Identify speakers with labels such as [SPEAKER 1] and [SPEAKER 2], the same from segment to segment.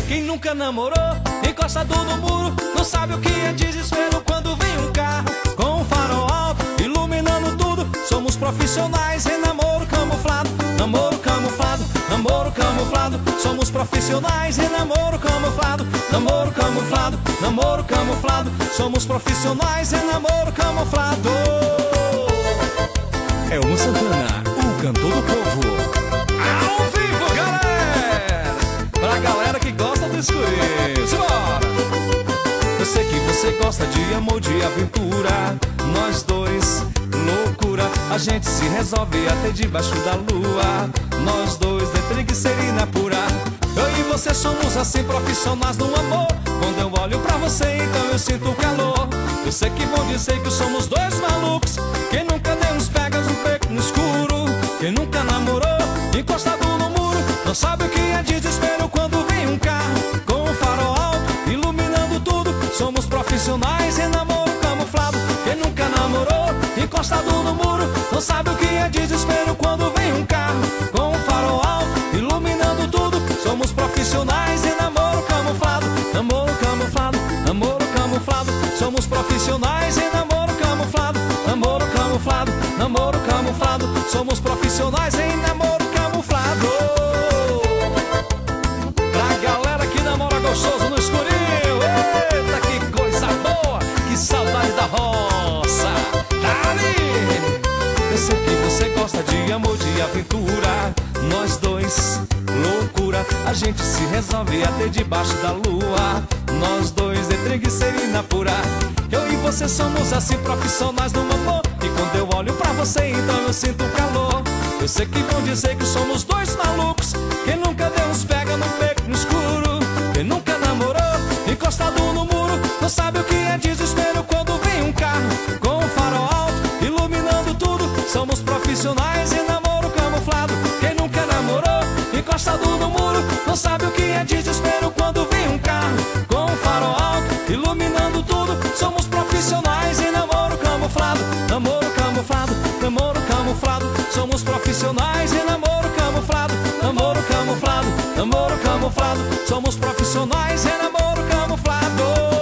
[SPEAKER 1] Quem nunca namorou, encostado no muro, não sabe o que é desespero quando vem um carro com um farol alto, iluminando tudo. Somos profissionais em namoro camuflado, namoro camuflado, namoro camuflado. Somos profissionais em namoro camuflado, namoro camuflado, namoro camuflado. Somos profissionais em namoro camuflado. Elmo Santana, o cantor do povo. Ao vivo, galera! Pra galera que gosta do escurinho, simbora! Eu sei que você gosta de amor, de aventura. Nós dois, loucura. A gente se resolve até debaixo da lua. Nós dois, nitroglicerina pura. Eu e você somos assim profissionais no amor. Quando eu olho pra você, então eu sinto o calor. Eu sei que vão dizer que somos dois malucos. Quem nunca deu uns pegas no beco no escuro? Quem nunca namorou, encostado no muro, não sabe o que é desespero quando vem um carro com um farol alto, iluminando tudo. Somos profissionais em namoro camuflado. Quem nunca namorou, encostado no muro, não sabe o que é desespero quando vem um carro com um farol alto, iluminando tudo. Somos profissionais em namoro camuflado, namoro camuflado, namoro camuflado. Somos profissionais em namoro camuflado, namoro camuflado, namoro camuflado. Somos profissionais em namoro camuflado. Pra galera que namora gostoso no escurinho, eita, que coisa boa, que saudade da roça. Dali! Eu sei que você gosta de amor, de aventura. Nós dois, loucura. A gente se resolve até debaixo da lua. Nós dois, nitroglicerina pura. Eu e você somos assim profissionais no amor. E quando eu olho pra você, então eu sinto calor. Eu sei que vão dizer que somos dois malucos. Quem nunca deu uns pega no beco no escuro? Quem nunca namorou, encostado no muro, não sabe o que é desespero quando vem um carro com um farol alto, iluminando tudo. Somos profissionais em namoro camuflado. Quem nunca namorou, encostado no muro, não sabe o que é desespero quando vem um carro com um farol alto, iluminando tudo. Somos profissionais em namoro camuflado, namoro camuflado, namoro camuflado. Somos profissionais em namoro camuflado, namoro camuflado, namoro camuflado. Somos profissionais em namoro camuflado.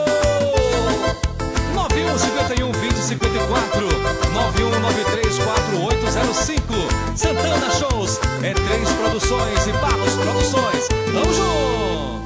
[SPEAKER 1] 91512054 91934805. Santana Shows é 3 Produções e Barros Produções. Tamo junto!